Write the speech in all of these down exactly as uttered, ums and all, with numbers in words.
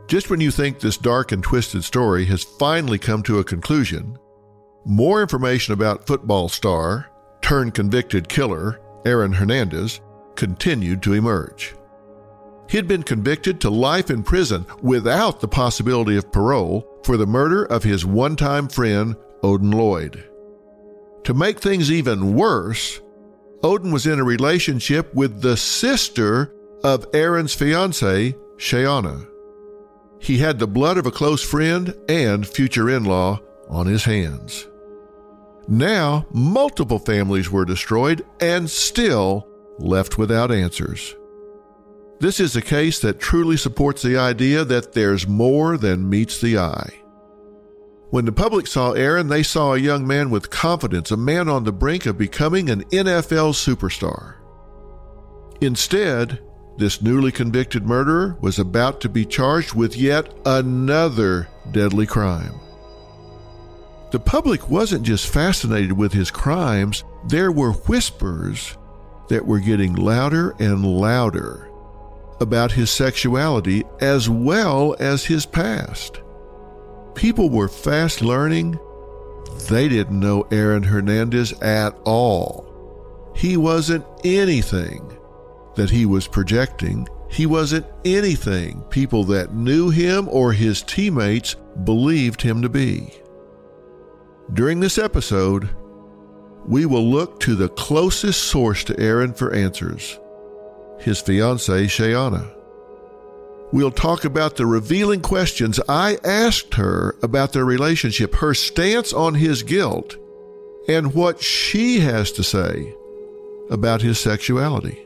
Just when you think this dark and twisted story has finally come to a conclusion, more information about football star, turned convicted killer, Aaron Hernandez, continued to emerge. He had been convicted to life in prison without the possibility of parole for the murder of his one-time friend, Odin Lloyd. To make things even worse, Odin was in a relationship with the sister of Aaron's fiancée, Shayana. He had the blood of a close friend and future in-law on his hands. Now, multiple families were destroyed and still left without answers. This is a case that truly supports the idea that there's more than meets the eye. When the public saw Aaron, they saw a young man with confidence, a man on the brink of becoming an N F L superstar. Instead, this newly convicted murderer was about to be charged with yet another deadly crime. The public wasn't just fascinated with his crimes, there were whispers that were getting louder and louder about his sexuality as well as his past. People were fast learning they didn't know Aaron Hernandez at all. He wasn't anything that he was projecting. He wasn't anything people that knew him or his teammates believed him to be. During this episode, we will look to the closest source to Aaron for answers, his fiancée, Shayana. We'll talk about the revealing questions I asked her about their relationship, her stance on his guilt, and what she has to say about his sexuality.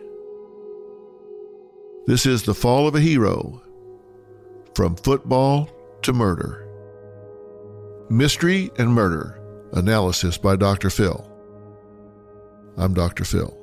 This is The Fall of a Hero, From Football to Murder. Mystery and Murder, analysis by Doctor Phil. I'm Doctor Phil.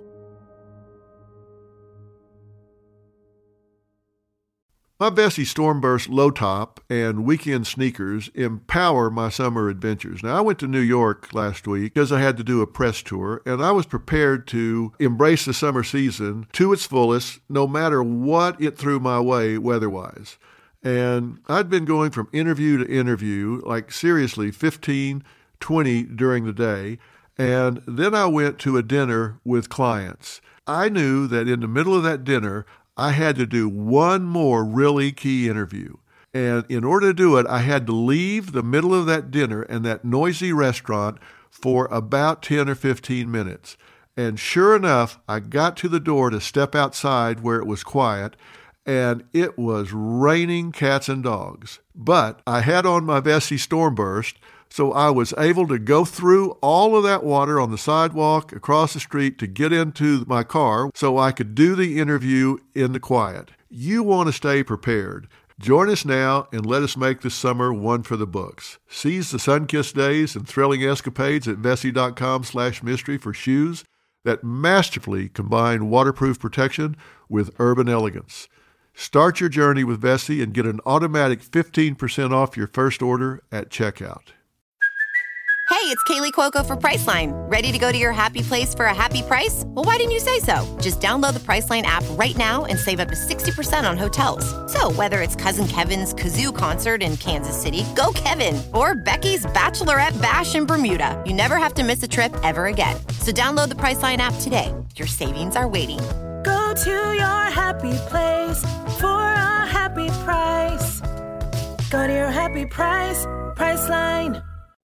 My Vessi Stormburst low top and weekend sneakers empower my summer adventures. Now, I went to New York last week because I had to do a press tour, and I was prepared to embrace the summer season to its fullest, no matter what it threw my way weather-wise. And I'd been going from interview to interview, like seriously, fifteen, twenty during the day, and then I went to a dinner with clients. I knew that in the middle of that dinner, I had to do one more really key interview. And in order to do it, I had to leave the middle of that dinner and that noisy restaurant for about ten or fifteen minutes. And sure enough, I got to the door to step outside where it was quiet, and it was raining cats and dogs. But I had on my Vessi Stormburst, so I was able to go through all of that water on the sidewalk across the street to get into my car so I could do the interview in the quiet. You want to stay prepared. Join us now and let us make this summer one for the books. Seize the sun-kissed days and thrilling escapades at Vessi.com slash mystery for shoes that masterfully combine waterproof protection with urban elegance. Start your journey with Vessi and get an automatic fifteen percent off your first order at checkout. Hey, it's Kaylee Cuoco for Priceline. Ready to go to your happy place for a happy price? Well, why didn't you say so? Just download the Priceline app right now and save up to sixty percent on hotels. So whether it's Cousin Kevin's Kazoo Concert in Kansas City, go Kevin, or Becky's Bachelorette Bash in Bermuda, you never have to miss a trip ever again. So download the Priceline app today. Your savings are waiting. Go to your happy place for a happy price. Go to your happy price, Priceline.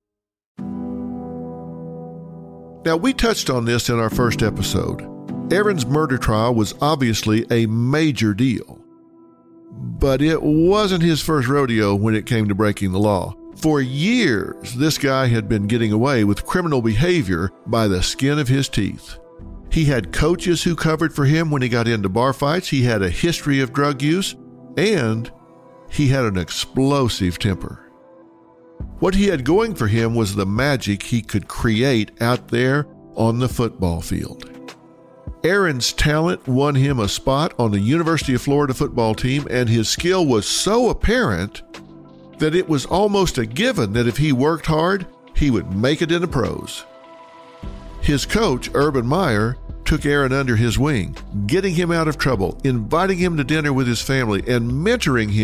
Now, we touched on this in our first episode. Aaron's murder trial was obviously a major deal. But it wasn't his first rodeo when it came to breaking the law. For years, this guy had been getting away with criminal behavior by the skin of his teeth. He had coaches who covered for him when he got into bar fights, he had a history of drug use, and he had an explosive temper. What he had going for him was the magic he could create out there on the football field. Aaron's talent won him a spot on the University of Florida football team, and his skill was so apparent that it was almost a given that if he worked hard, he would make it in the pros. His coach, Urban Meyer, took Aaron under his wing, getting him out of trouble, inviting him to dinner with his family, and mentoring him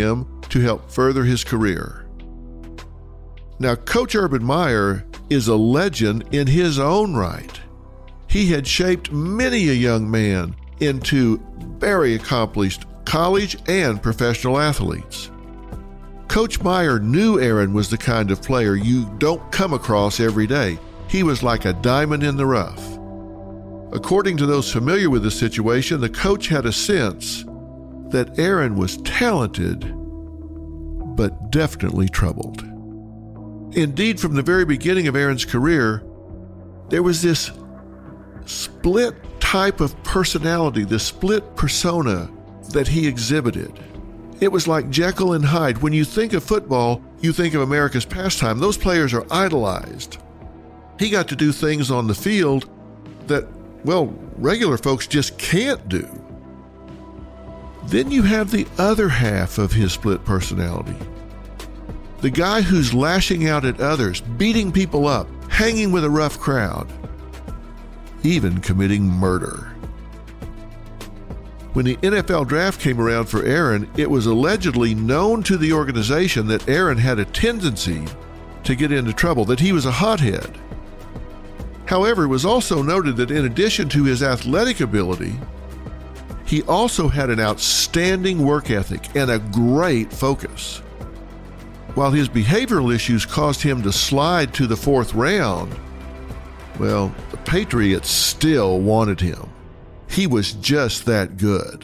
to help further his career. Now, Coach Urban Meyer is a legend in his own right. He had shaped many a young man into very accomplished college and professional athletes. Coach Meyer knew Aaron was the kind of player you don't come across every day. He was like a diamond in the rough. According to those familiar with the situation, the coach had a sense that Aaron was talented, but definitely troubled. Indeed, from the very beginning of Aaron's career, there was this split type of personality, this split persona that he exhibited. It was like Jekyll and Hyde. When you think of football, you think of America's pastime. Those players are idolized. He got to do things on the field that, well, regular folks just can't do. Then you have the other half of his split personality. The guy who's lashing out at others, beating people up, hanging with a rough crowd, even committing murder. When the N F L draft came around for Aaron, it was allegedly known to the organization that Aaron had a tendency to get into trouble, that he was a hothead. However, it was also noted that in addition to his athletic ability, he also had an outstanding work ethic and a great focus. While his behavioral issues caused him to slide to the fourth round, well, the Patriots still wanted him. He was just that good.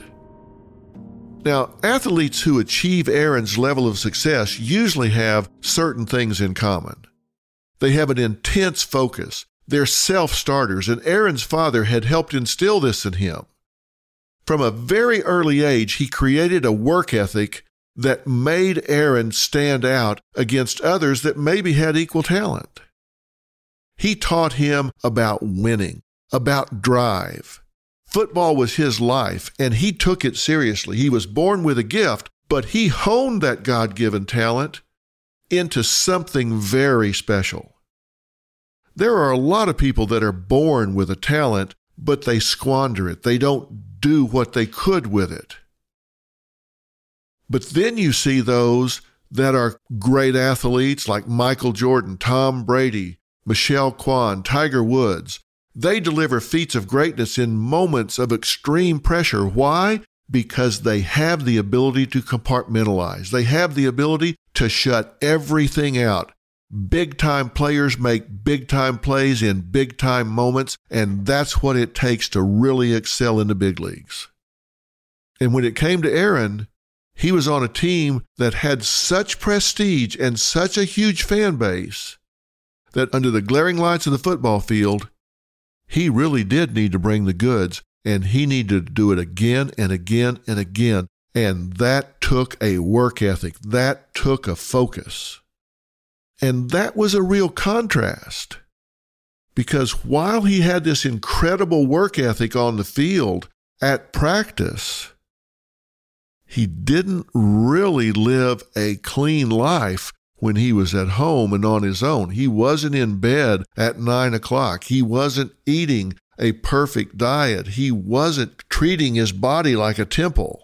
Now, athletes who achieve Aaron's level of success usually have certain things in common. They have an intense focus. They're self-starters, and Aaron's father had helped instill this in him. From a very early age, he created a work ethic that made Aaron stand out against others that maybe had equal talent. He taught him about winning, about drive. Football was his life, and he took it seriously. He was born with a gift, but he honed that God-given talent into something very special. There are a lot of people that are born with a talent, but they squander it. They don't do what they could with it. But then you see those that are great athletes like Michael Jordan, Tom Brady, Michelle Kwan, Tiger Woods. They deliver feats of greatness in moments of extreme pressure. Why? Because they have the ability to compartmentalize. They have the ability to shut everything out. Big-time players make big-time plays in big-time moments, and that's what it takes to really excel in the big leagues. And when it came to Aaron, he was on a team that had such prestige and such a huge fan base that under the glaring lights of the football field, he really did need to bring the goods, and he needed to do it again and again and again. And that took a work ethic. That took a focus. And that was a real contrast, because while he had this incredible work ethic on the field at practice, he didn't really live a clean life when he was at home and on his own. He wasn't in bed at nine o'clock. He wasn't eating a perfect diet. He wasn't treating his body like a temple.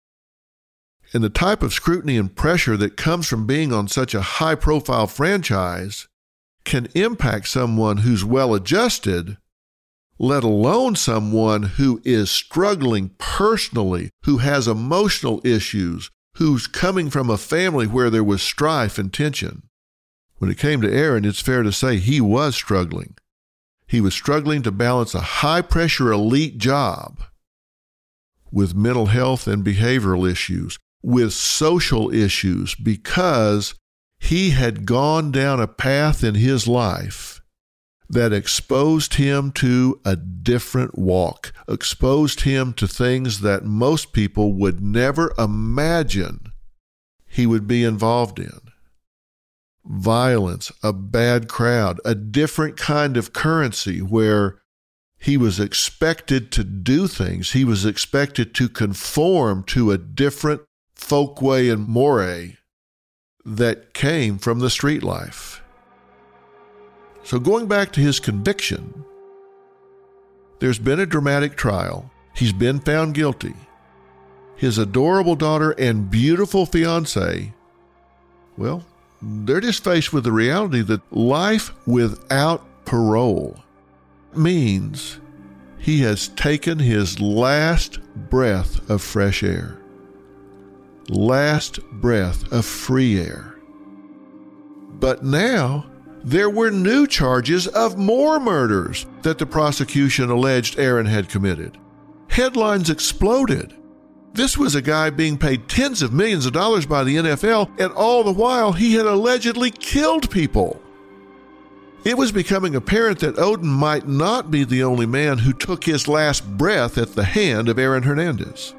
And the type of scrutiny and pressure that comes from being on such a high-profile franchise can impact someone who's well-adjusted, let alone someone who is struggling personally, who has emotional issues, who's coming from a family where there was strife and tension. When it came to Aaron, it's fair to say he was struggling. He was struggling to balance a high-pressure elite job with mental health and behavioral issues, with social issues, because he had gone down a path in his life that exposed him to a different walk, exposed him to things that most people would never imagine he would be involved in. Violence, a bad crowd, a different kind of currency where he was expected to do things. He was expected to conform to a different folkway and moray that came from the street life. So going back to his conviction, there's been a dramatic trial. He's been found guilty. his adorable daughter, and beautiful fiancée, well, they're just faced with the reality that life without parole means he has taken his last breath of fresh air, last breath of free air. But now there were new charges of more murders that the prosecution alleged Aaron had committed. Headlines exploded. This was a guy being paid tens of millions of dollars by the N F L, and all the while he had allegedly killed people. It was becoming apparent that Odin might not be the only man who took his last breath at the hand of Aaron Hernandez.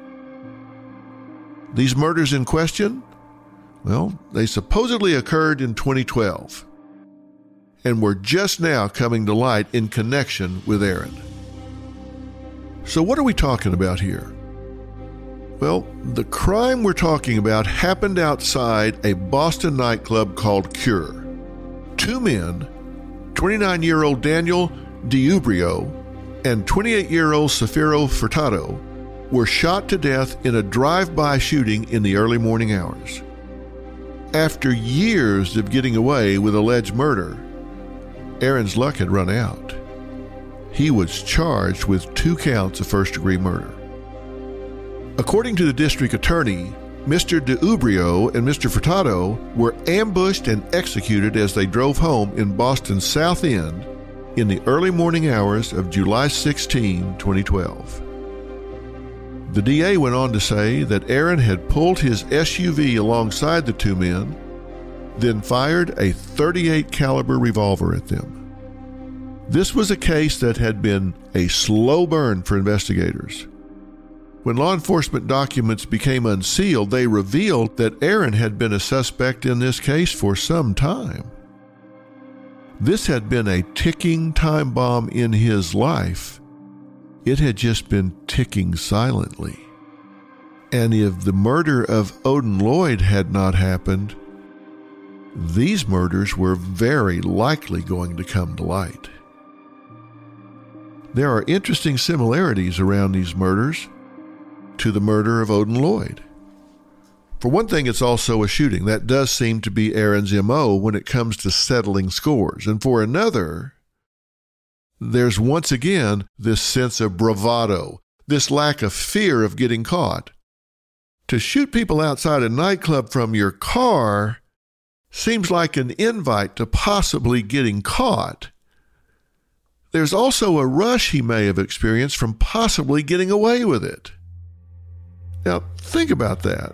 These murders in question, well, they supposedly occurred in twenty twelve and were just now coming to light in connection with Aaron. So what are we talking about here? Well, the crime we're talking about happened outside a Boston nightclub called Cure. Two men, twenty-nine-year-old Daniel DiUbrio and twenty-eight-year-old Safiro Furtado, were shot to death in a drive-by shooting in the early morning hours. After years of getting away with alleged murder, Aaron's luck had run out. He was charged with two counts of first-degree murder. According to the district attorney, Mister DiUbrio and Mister Furtado were ambushed and executed as they drove home in Boston's South End in the early morning hours of July sixteenth, twenty twelve. The D A went on to say that Aaron had pulled his S U V alongside the two men, then fired a thirty-eight caliber revolver at them. This was a case that had been a slow burn for investigators. When law enforcement documents became unsealed, they revealed that Aaron had been a suspect in this case for some time. This had been a ticking time bomb in his life. It had just been ticking silently. And if the murder of Odin Lloyd had not happened, these murders were very likely going to come to light. There are interesting similarities around these murders to the murder of Odin Lloyd. For one thing, it's also a shooting. That does seem to be Aaron's M O when it comes to settling scores. And for another, there's once again this sense of bravado, this lack of fear of getting caught. To shoot people outside a nightclub from your car seems like an invite to possibly getting caught. There's also a rush he may have experienced from possibly getting away with it. Now, think about that.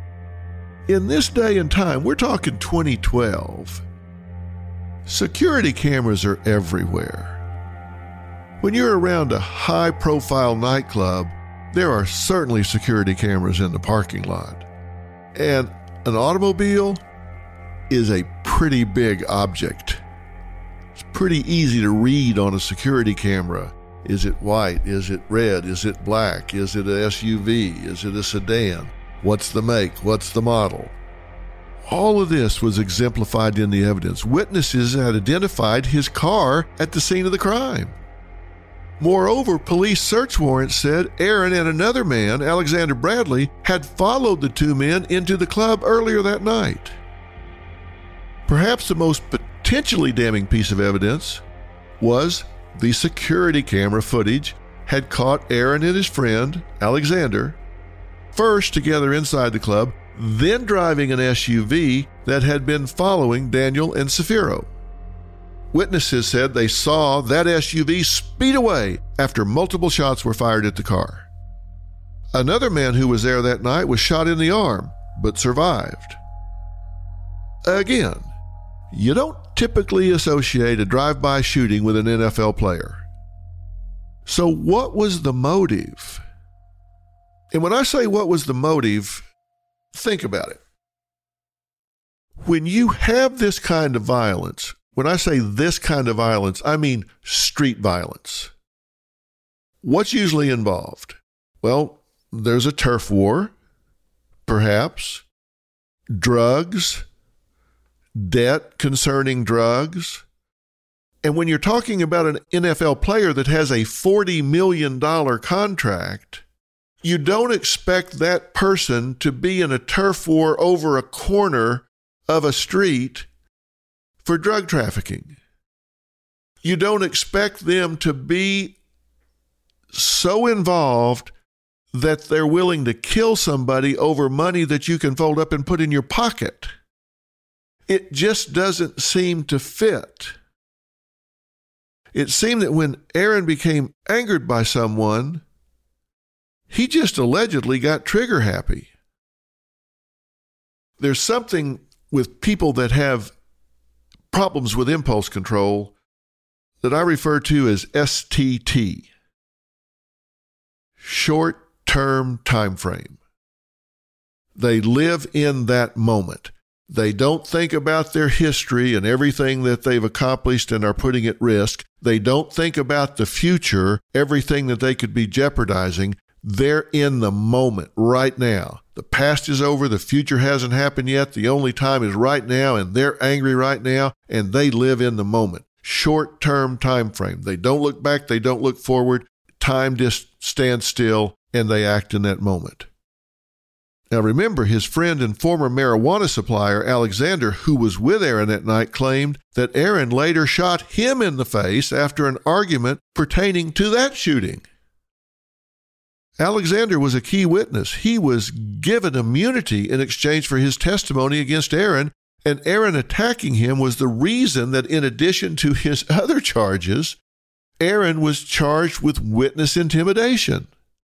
In this day and time, we're talking twenty twelve, security cameras are everywhere. When you're around a high-profile nightclub, there are certainly security cameras in the parking lot. And an automobile is a pretty big object. It's pretty easy to read on a security camera. Is it white? Is it red? Is it black? Is it an S U V? Is it a sedan? What's the make? What's the model? All of this was exemplified in the evidence. Witnesses had identified his car at the scene of the crime. Moreover, police search warrants said Aaron and another man, Alexander Bradley, had followed the two men into the club earlier that night. Perhaps the most potentially damning piece of evidence was the security camera footage had caught Aaron and his friend, Alexander, first together inside the club, then driving an S U V that had been following Daniel and Safiro. Witnesses said they saw that S U V speed away after multiple shots were fired at the car. Another man who was there that night was shot in the arm, but survived. Again, you don't typically associate a drive-by shooting with an N F L player. So what was the motive? And when I say what was the motive, think about it. When you have this kind of violence, when I say this kind of violence, I mean street violence. What's usually involved? Well, there's a turf war, perhaps, drugs, debt concerning drugs. And when you're talking about an N F L player that has a forty million dollars contract, You don't expect that person to be in a turf war over a corner of a street for drug trafficking. You don't expect them to be so involved that they're willing to kill somebody over money that you can fold up and put in your pocket. It just doesn't seem to fit. It seemed that when Aaron became angered by someone, he just allegedly got trigger happy. There's something with people that have problems with impulse control that I refer to as S T T, short-term time frame. They live in that moment. They don't think about their history and everything that they've accomplished and are putting at risk. They don't think about the future, everything that they could be jeopardizing. They're in the moment right now. The past is over. The future hasn't happened yet. The only time is right now, and they're angry right now, and they live in the moment. Short-term time frame. They don't look back. They don't look forward. Time just stands still, and they act in that moment. Now remember, his friend and former marijuana supplier, Alexander, who was with Aaron that night, claimed that Aaron later shot him in the face after an argument pertaining to that shooting. Alexander was a key witness. He was given immunity in exchange for his testimony against Aaron, and Aaron attacking him was the reason that in addition to his other charges, Aaron was charged with witness intimidation.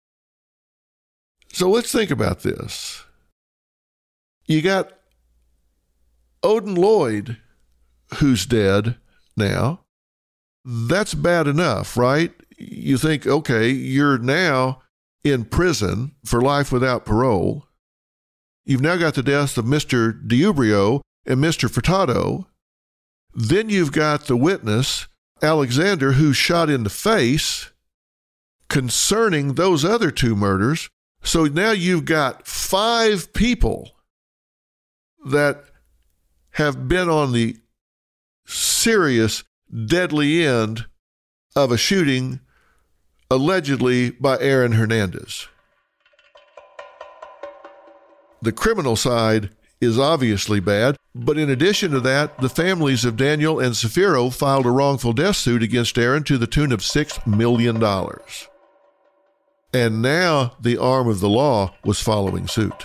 So let's think about this. You got Odin Lloyd, who's dead now. That's bad enough, right? You think, okay, you're now in prison for life without parole. You've now got the deaths of Mister D'Ubrio and Mister Furtado. Then you've got the witness, Alexander, who's shot in the face concerning those other two murders. So now you've got five people that have been on the serious, deadly end of a shooting allegedly by Aaron Hernandez. The criminal side is obviously bad, but in addition to that, the families of Daniel and Safiro filed a wrongful death suit against Aaron to the tune of six million dollars. And now the arm of the law was following suit.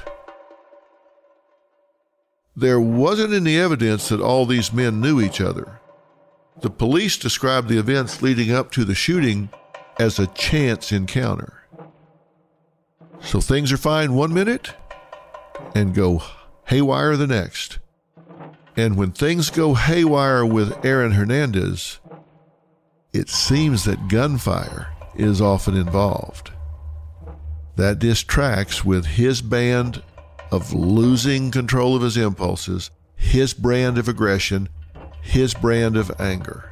There wasn't any evidence that all these men knew each other. The police described the events leading up to the shooting as a chance encounter. So things are fine one minute and go haywire the next. And when things go haywire with Aaron Hernandez, it seems that gunfire is often involved. That distracts with his band of losing control of his impulses, his brand of aggression, his brand of anger.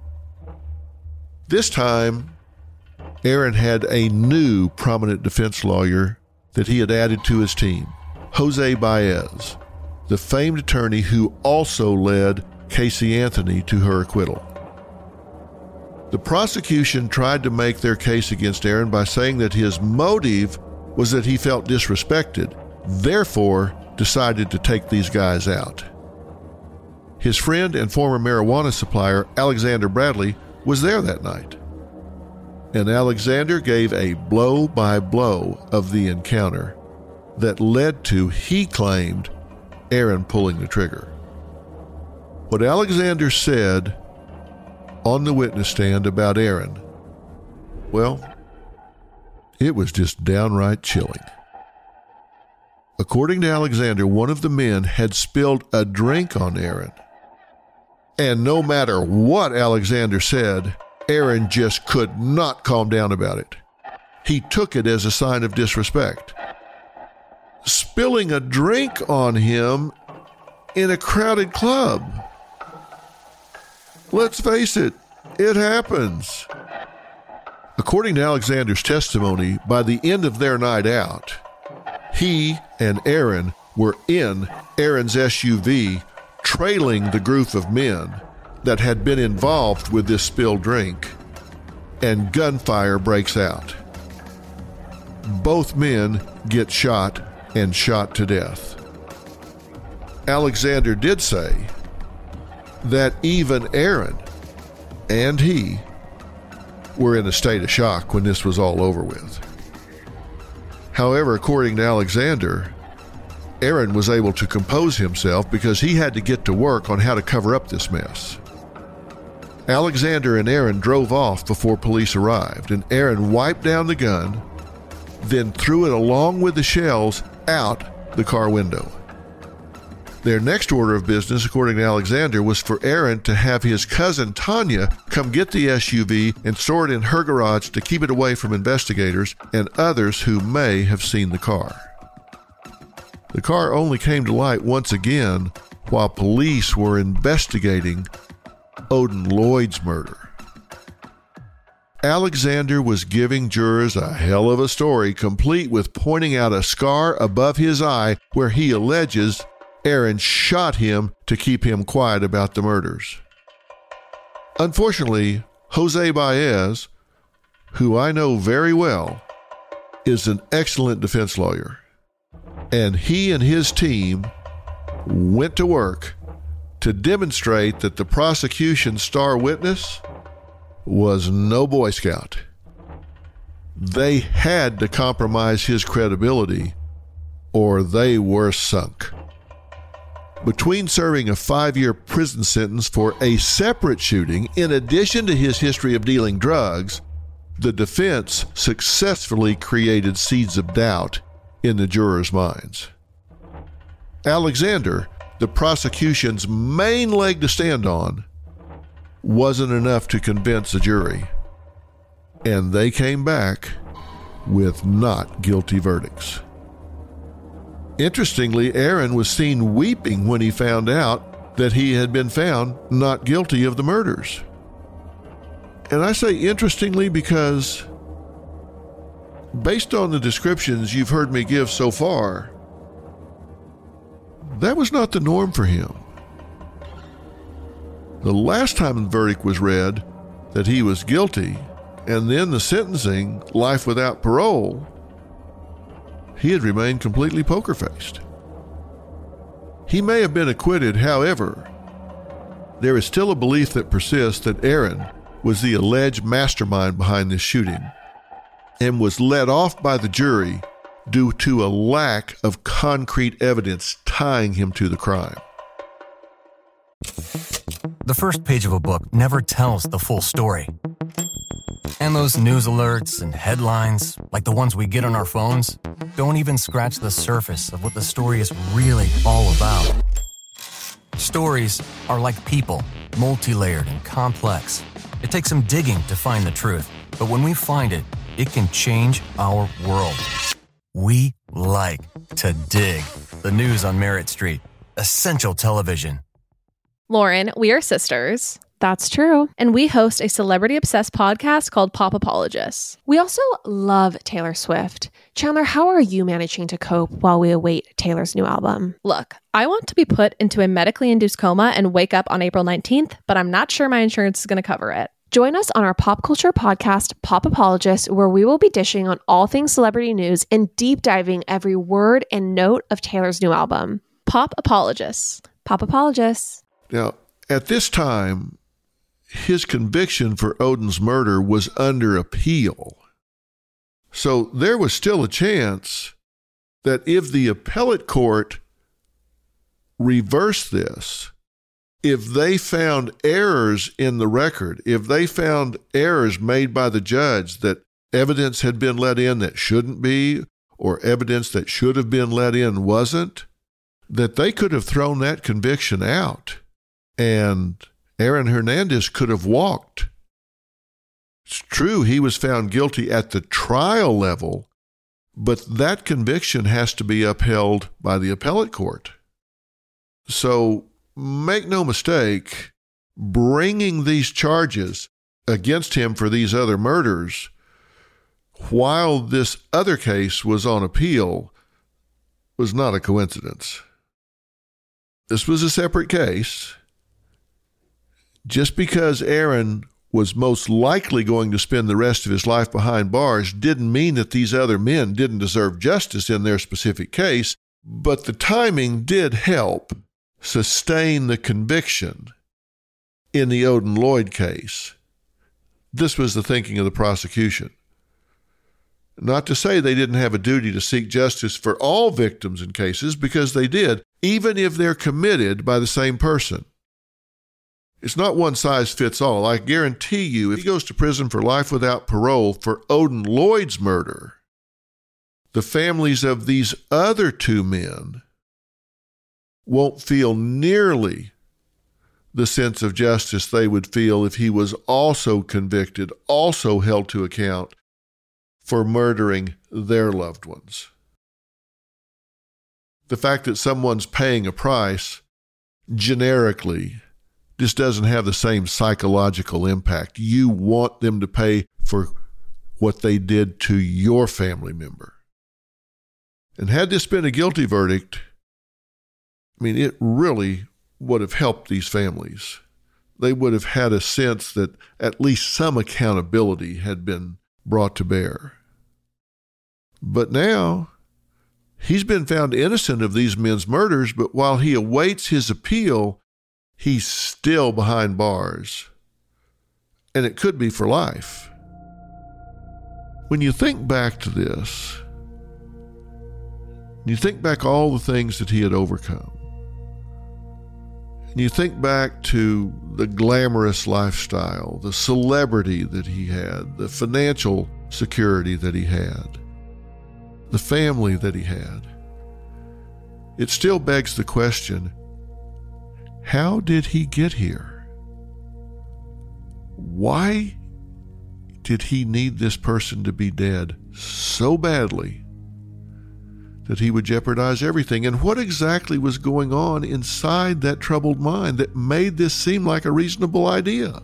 This time, Aaron had a new prominent defense lawyer that he had added to his team, Jose Baez, the famed attorney who also led Casey Anthony to her acquittal. The prosecution tried to make their case against Aaron by saying that his motive was that he felt disrespected, therefore decided to take these guys out. His friend and former marijuana supplier, Alexander Bradley, was there that night. And Alexander gave a blow-by-blow of the encounter that led to, he claimed, Aaron pulling the trigger. What Alexander said on the witness stand about Aaron, well, it was just downright chilling. According to Alexander, one of the men had spilled a drink on Aaron. And no matter what Alexander said, Aaron just could not calm down about it. He took it as a sign of disrespect. Spilling a drink on him in a crowded club. Let's face it, it happens. According to Alexander's testimony, by the end of their night out, he and Aaron were in Aaron's S U V trailing the group of men that had been involved with this spilled drink, and gunfire breaks out. both men get shot and shot to death. Alexander did say that even Aaron and he were in a state of shock when this was all over with. However, according to Alexander, Aaron was able to compose himself because he had to get to work on how to cover up this mess. Alexander and Aaron drove off before police arrived, and Aaron wiped down the gun, then threw it along with the shells out the car window. Their next order of business, according to Alexander, was for Aaron to have his cousin Tanya come get the S U V and store it in her garage to keep it away from investigators and others who may have seen the car. The car only came to light once again while police were investigating Odin Lloyd's murder. Alexander was giving jurors a hell of a story, complete with pointing out a scar above his eye where he alleges Aaron shot him to keep him quiet about the murders. Unfortunately, Jose Baez, who I know very well, is an excellent defense lawyer, and he and his team went to work to demonstrate that the prosecution's star witness was no Boy Scout. They had to compromise his credibility, or they were sunk. Between serving a five-year prison sentence for a separate shooting, in addition to his history of dealing drugs, the defense successfully created seeds of doubt in the jurors' minds. Alexander, the prosecution's main leg to stand on, wasn't enough to convince the jury, and they came back with not guilty verdicts. Interestingly, Aaron was seen weeping when he found out that he had been found not guilty of the murders. And I say interestingly because, based on the descriptions you've heard me give so far, that was not the norm for him. The last time the verdict was read that he was guilty, and then the sentencing, life without parole, he had remained completely poker-faced. He may have been acquitted, however, there is still a belief that persists that Aaron was the alleged mastermind behind this shooting and was let off by the jury due to a lack of concrete evidence tying him to the crime. The first page of a book never tells the full story. And those news alerts and headlines, like the ones we get on our phones, don't even scratch the surface of what the story is really all about. Stories are like people, multi-layered and complex. It takes some digging to find the truth, but when we find it, it can change our world. We like to dig. The news on Merritt Street. Essential television. Lauren, we are sisters. That's true. And we host a celebrity-obsessed podcast called Pop Apologists. We also love Taylor Swift. Chandler, how are you managing to cope while we await Taylor's new album? Look, I want to be put into a medically induced coma and wake up on April nineteenth, but I'm not sure my insurance is going to cover it. Join us on our pop culture podcast, Pop Apologists, where we will be dishing on all things celebrity news and deep diving every word and note of Taylor's new album. Pop Apologists. Pop Apologists. Now, at this time, his conviction for Odin's murder was under appeal. So there was still a chance that if the appellate court reversed this, if they found errors in the record, if they found errors made by the judge that evidence had been let in that shouldn't be, or evidence that should have been let in wasn't, that they could have thrown that conviction out, and Aaron Hernandez could have walked. It's true he was found guilty at the trial level, but that conviction has to be upheld by the appellate court. So make no mistake, bringing these charges against him for these other murders while this other case was on appeal was not a coincidence. This was a separate case. Just because Aaron was most likely going to spend the rest of his life behind bars didn't mean that these other men didn't deserve justice in their specific case, but the timing did help sustain the conviction in the Odin Lloyd case. This was the thinking of the prosecution. Not to say they didn't have a duty to seek justice for all victims in cases, because they did, even if they're committed by the same person. It's not one size fits all. I guarantee you, if he goes to prison for life without parole for Odin Lloyd's murder, the families of these other two men won't feel nearly the sense of justice they would feel if he was also convicted, also held to account for murdering their loved ones. The fact that someone's paying a price generically just doesn't have the same psychological impact. You want them to pay for what they did to your family member. And had this been a guilty verdict, I mean, it really would have helped these families. They would have had a sense that at least some accountability had been brought to bear. But now, he's been found innocent of these men's murders, but while he awaits his appeal, he's still behind bars. And it could be for life. When you think back to this, you think back all the things that he had overcome, and you think back to the glamorous lifestyle, the celebrity that he had, the financial security that he had, the family that he had, it still begs the question, how did he get here? Why did he need this person to be dead so badly that he would jeopardize everything? And what exactly was going on inside that troubled mind that made this seem like a reasonable idea?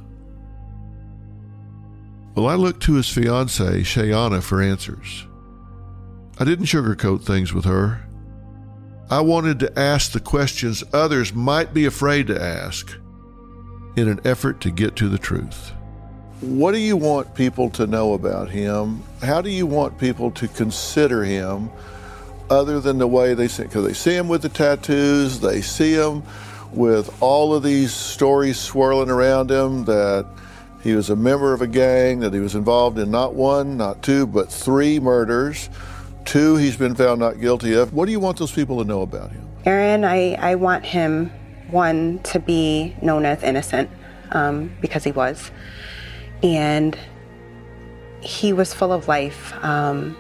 Well, I looked to his fiancée, Shayana, for answers. I didn't sugarcoat things with her. I wanted to ask the questions others might be afraid to ask in an effort to get to the truth. What do you want people to know about him? How do you want people to consider him other than the way they see? Because they see him with the tattoos, they see him with all of these stories swirling around him, that he was a member of a gang, that he was involved in not one, not two, but three murders. Two, he's been found not guilty of. What do you want those people to know about him? Aaron, I, I want him, one, to be known as innocent, um, because he was. And he was full of life. Um,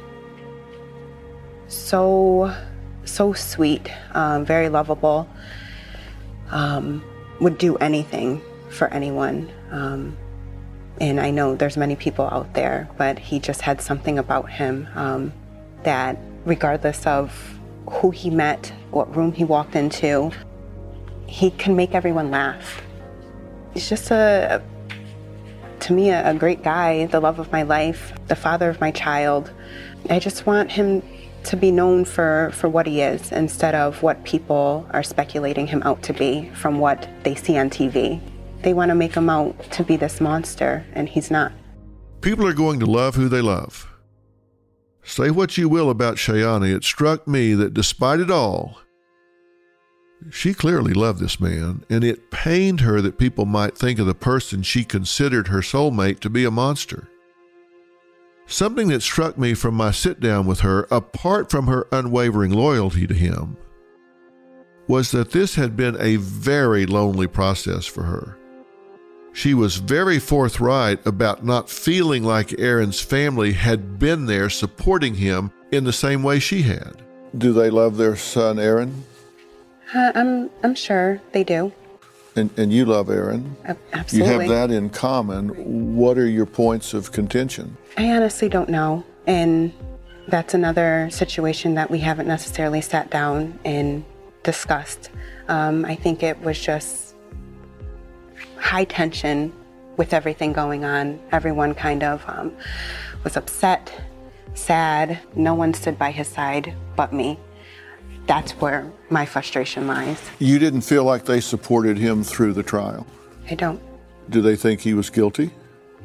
so, so sweet, um, very lovable, um, would do anything for anyone. Um, and I know there's many people out there, but he just had something about him, um, that regardless of who he met, what room he walked into, he can make everyone laugh. He's just a, to me, a, a great guy, the love of my life, the father of my child. I just want him to be known for, for what he is instead of what people are speculating him out to be from what they see on T V. They want to make him out to be this monster, and he's not. People are going to love who they love. Say what you will about Shayana, it struck me that despite it all, she clearly loved this man, and it pained her that people might think of the person she considered her soulmate to be a monster. Something that struck me from my sit-down with her, apart from her unwavering loyalty to him, was that this had been a very lonely process for her. She was very forthright about not feeling like Aaron's family had been there supporting him in the same way she had. Do they love their son, Aaron? Uh, I'm I'm sure they do. And and you love Aaron? Uh, absolutely. You have that in common. What are your points of contention? I honestly don't know. And that's another situation that we haven't necessarily sat down and discussed. Um, I think it was just high tension with everything going on. Everyone kind of um, was upset, sad. No one stood by his side but me. That's where my frustration lies. You didn't feel like they supported him through the trial? I don't. Do they think he was guilty?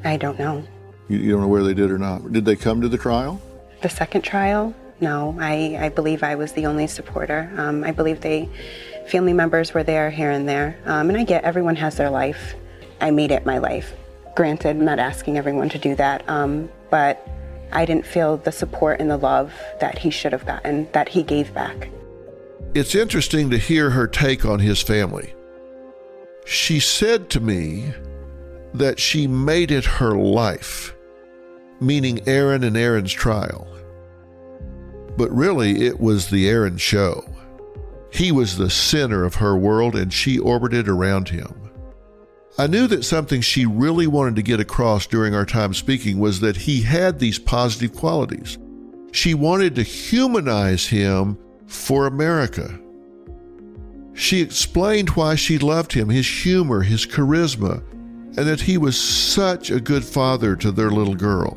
I don't know. You, you don't know where they did or not. Did they come to the trial? The second trial? No, I, I believe I was the only supporter. Um, I believe they, family members were there here and there. Um, and I get everyone has their life. I made it my life. Granted, I'm not asking everyone to do that, um, but I didn't feel the support and the love that he should have gotten, that he gave back. It's interesting to hear her take on his family. She said to me that she made it her life, meaning Aaron and Aaron's trial. But really, it was the Aaron show. He was the center of her world, and she orbited around him. I knew that something she really wanted to get across during our time speaking was that he had these positive qualities. She wanted to humanize him for America. She explained why she loved him, his humor, his charisma, and that he was such a good father to their little girl.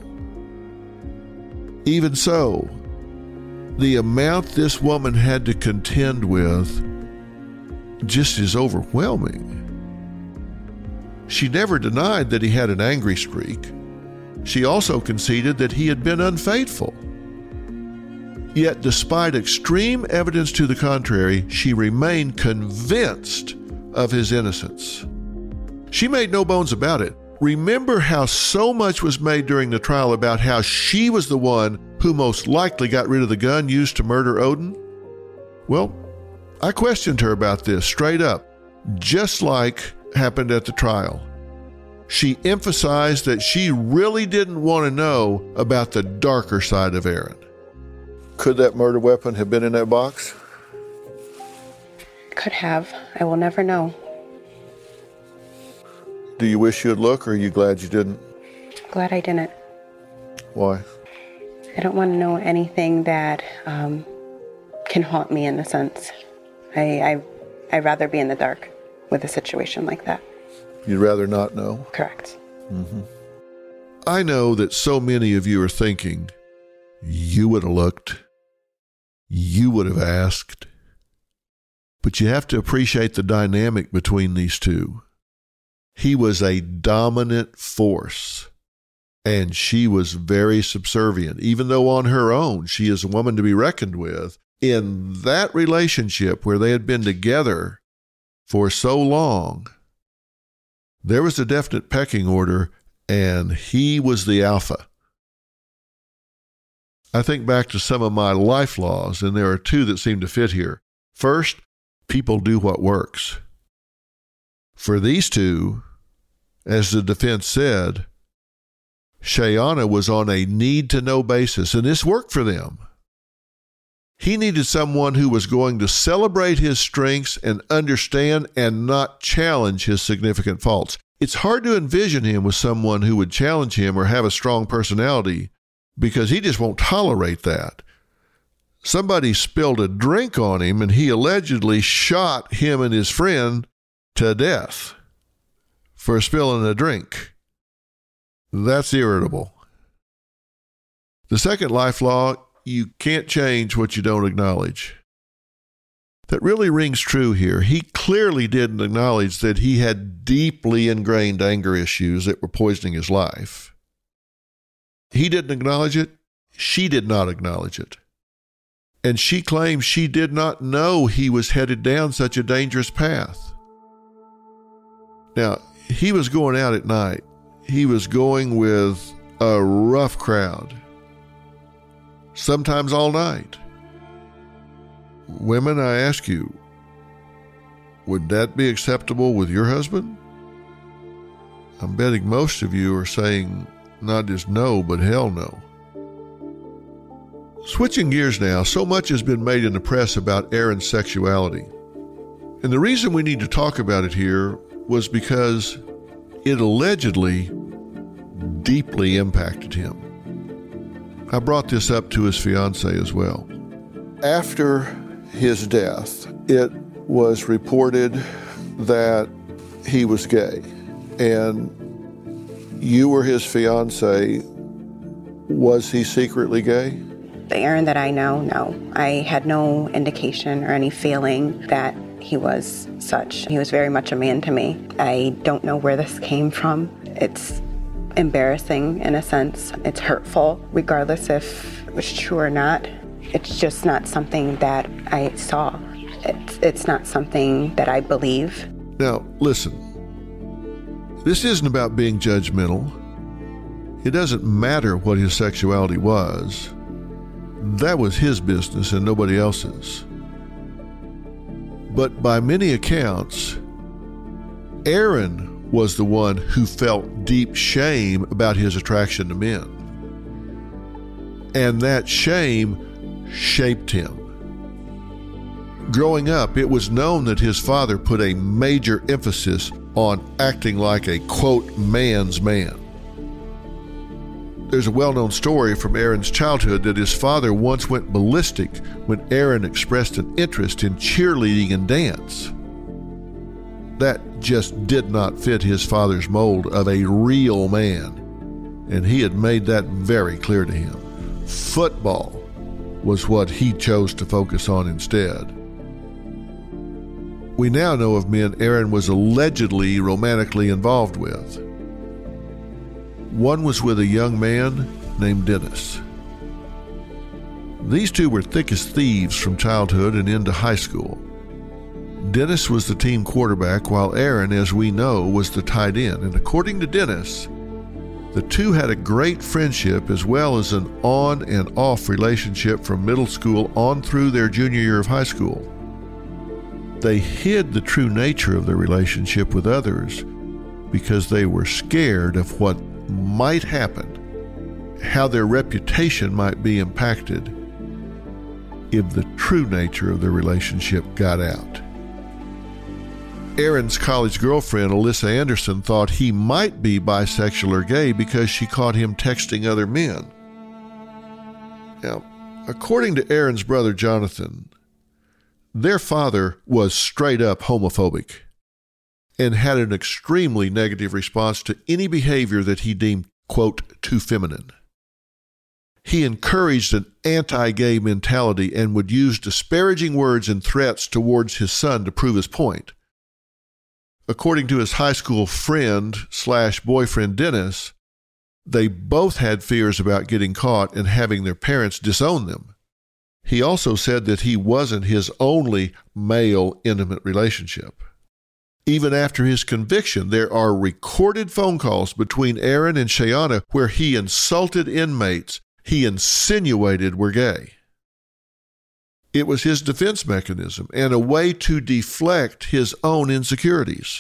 Even so, the amount this woman had to contend with just is overwhelming. She never denied that he had an angry streak. She also conceded that he had been unfaithful. Yet, despite extreme evidence to the contrary, she remained convinced of his innocence. She made no bones about it. Remember how so much was made during the trial about how she was the one who most likely got rid of the gun used to murder Odin? Well, I questioned her about this straight up, just like happened at the trial. She emphasized that she really didn't want to know about the darker side of Aaron. Could that murder weapon have been in that box? Could have. I will never know. Do you wish you had looked, or are you glad you didn't? Glad I didn't. Why? I don't want to know anything that um, can haunt me in a sense. I, I, I'd rather be in the dark with a situation like that. You'd rather not know? Correct. Mm-hmm. I know that so many of you are thinking, you would have looked, you would have asked, but you have to appreciate the dynamic between these two. He was a dominant force, and she was very subservient. Even though on her own she is a woman to be reckoned with, in that relationship where they had been together for so long, there was a definite pecking order, and he was the alpha. I think back to some of my life laws, and there are two that seem to fit here. First, people do what works. For these two, as the defense said, Shayana was on a need-to-know basis, and this worked for them. He needed someone who was going to celebrate his strengths and understand and not challenge his significant faults. It's hard to envision him with someone who would challenge him or have a strong personality, because he just won't tolerate that. Somebody spilled a drink on him, and he allegedly shot him and his friend to death for spilling a drink. That's irritable. The second life law, you can't change what you don't acknowledge. That really rings true here. He clearly didn't acknowledge that he had deeply ingrained anger issues that were poisoning his life. He didn't acknowledge it. She did not acknowledge it. And she claims she did not know he was headed down such a dangerous path. Now, he was going out at night. He was going with a rough crowd, sometimes all night. Women, I ask you, would that be acceptable with your husband? I'm betting most of you are saying not just no, but hell no. Switching gears now, so much has been made in the press about Aaron's sexuality. And the reason we need to talk about it here was because it allegedly deeply impacted him. I brought this up to his fiancée as well. After his death, it was reported that he was gay, and you were his fiancée. Was he secretly gay? The Aaron that I know, no. I had no indication or any feeling that he was such. He was very much a man to me. I don't know where this came from. It's embarrassing in a sense. It's hurtful, regardless if it was true or not. It's just not something that I saw. It's, it's not something that I believe. Now, listen. This isn't about being judgmental. It doesn't matter what his sexuality was. That was his business and nobody else's. But by many accounts, Aaron was the one who felt deep shame about his attraction to men. And that shame shaped him. Growing up, it was known that his father put a major emphasis on acting like a, quote, man's man. There's a well-known story from Aaron's childhood that his father once went ballistic when Aaron expressed an interest in cheerleading and dance. That just did not fit his father's mold of a real man, and he had made that very clear to him. Football was what he chose to focus on instead. We now know of men Aaron was allegedly romantically involved with. One was with a young man named Dennis. These two were thick as thieves from childhood and into high school. Dennis was the team quarterback, while Aaron, as we know, was the tight end. And according to Dennis, the two had a great friendship as well as an on and off relationship from middle school on through their junior year of high school. They hid the true nature of their relationship with others because they were scared of what might happen, how their reputation might be impacted if the true nature of their relationship got out. Aaron's college girlfriend, Alyssa Anderson, thought he might be bisexual or gay because she caught him texting other men. Now, according to Aaron's brother Jonathan, their father was straight up homophobic and had an extremely negative response to any behavior that he deemed, quote, too feminine. He encouraged an anti-gay mentality and would use disparaging words and threats towards his son to prove his point. According to his high school friend slash boyfriend Dennis, they both had fears about getting caught and having their parents disown them. He also said that he wasn't his only male intimate relationship. Even after his conviction, there are recorded phone calls between Aaron and Shayana where he insulted inmates he insinuated were gay. It was his defense mechanism and a way to deflect his own insecurities.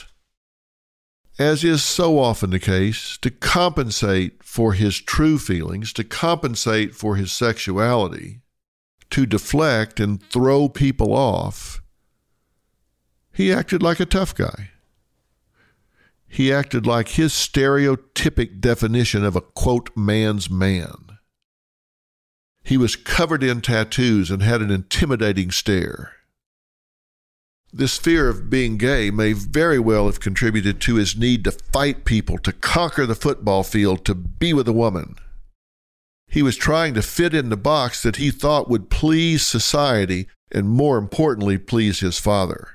As is so often the case, to compensate for his true feelings, to compensate for his sexuality, to deflect and throw people off, he acted like a tough guy. He acted like his stereotypic definition of a, quote, man's man. He was covered in tattoos and had an intimidating stare. This fear of being gay may very well have contributed to his need to fight people, to conquer the football field, to be with a woman. He was trying to fit in the box that he thought would please society and, more importantly, please his father.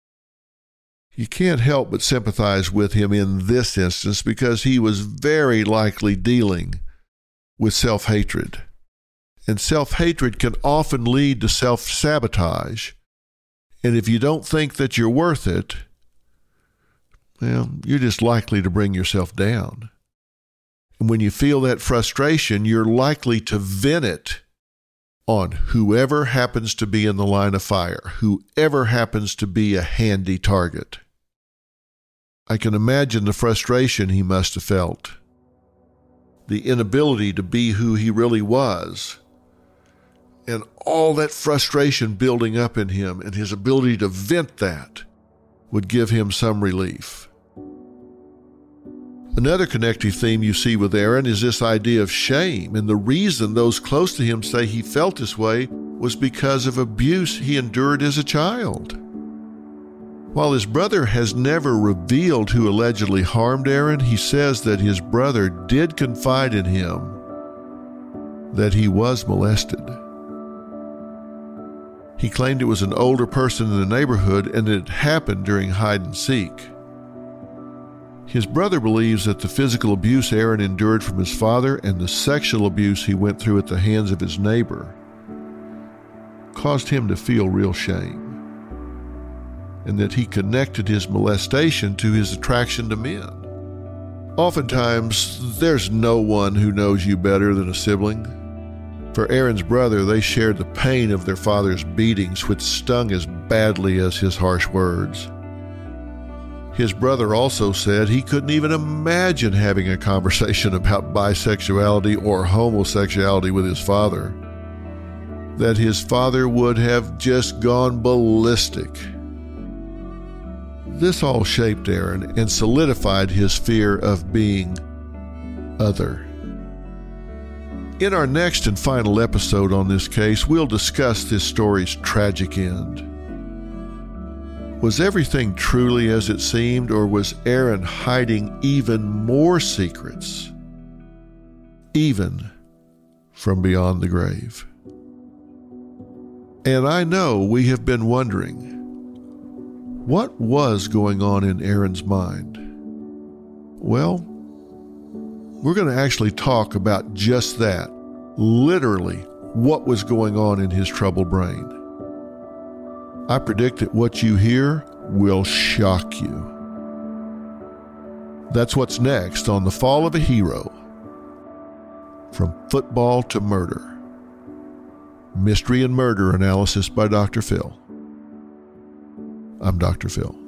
You can't help but sympathize with him in this instance because he was very likely dealing with self-hatred. And self-hatred can often lead to self-sabotage. And if you don't think that you're worth it, well, you're just likely to bring yourself down. And when you feel that frustration, you're likely to vent it on whoever happens to be in the line of fire, whoever happens to be a handy target. I can imagine the frustration he must have felt, the inability to be who he really was, and all that frustration building up in him, and his ability to vent that would give him some relief. Another connective theme you see with Aaron is this idea of shame, and the reason those close to him say he felt this way was because of abuse he endured as a child. While his brother has never revealed who allegedly harmed Aaron, he says that his brother did confide in him that he was molested. He claimed it was an older person in the neighborhood and it happened during hide and seek. His brother believes that the physical abuse Aaron endured from his father and the sexual abuse he went through at the hands of his neighbor caused him to feel real shame, and that he connected his molestation to his attraction to men. Oftentimes, there's no one who knows you better than a sibling. For Aaron's brother, they shared the pain of their father's beatings, which stung as badly as his harsh words. His brother also said he couldn't even imagine having a conversation about bisexuality or homosexuality with his father, that his father would have just gone ballistic. This all shaped Aaron and solidified his fear of being other. In our next and final episode on this case, we'll discuss this story's tragic end. Was everything truly as it seemed, or was Aaron hiding even more secrets, even from beyond the grave? And I know we have been wondering, what was going on in Aaron's mind? Well, we're going to actually talk about just that, literally what was going on in his troubled brain. I predict that what you hear will shock you. That's what's next on The Fall of a Hero. From Football to Murder. Mystery and Murder Analysis by Doctor Phil. I'm Doctor Phil.